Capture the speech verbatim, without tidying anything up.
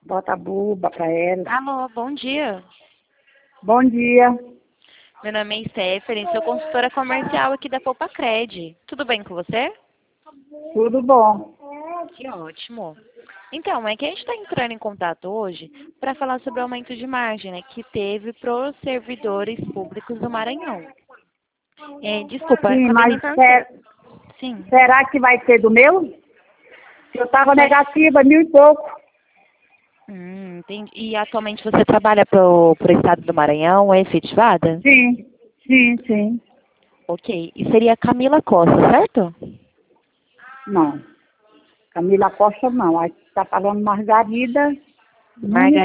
Bota a buba pra ela. Alô, bom dia. Bom dia. Meu nome é Stephanie, sou consultora comercial aqui da Poupa-Cred. Tudo bem com você? Tudo bom? Que ótimo. Então, é que a gente está entrando em contato hoje para falar sobre o aumento de margem, né, que teve para os servidores públicos do Maranhão. É, desculpa, Sim, acabei nem mas perguntando. ser- Sim. será que vai ter do meu? Eu estava negativa, mil e pouco. Hum, entendi. E atualmente você trabalha para o estado do Maranhão, é efetivada? Sim, sim, sim. Ok. E seria Camila Costa, certo? Não. Camila Costa não. Aí está falando Margarida Nunes. Margarida.